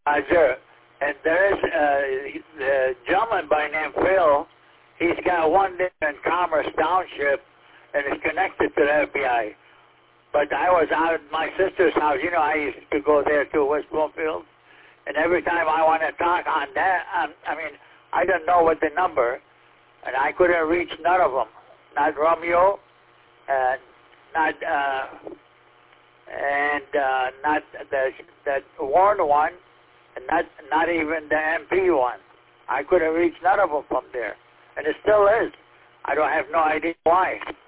Roger. And there is a gentleman by name Phil. He's got one there in Commerce Township, and is connected to the FBI. But I was out at my sister's house. You know, I used to go there to West Bloomfield. And every time I want to talk on that, I mean, I didn't know what the number, and I couldn't reach none of them. Not Romeo, not the Warren one, and not even the MP one. I couldn't reach none of them from there, and it still is. I don't have no idea why.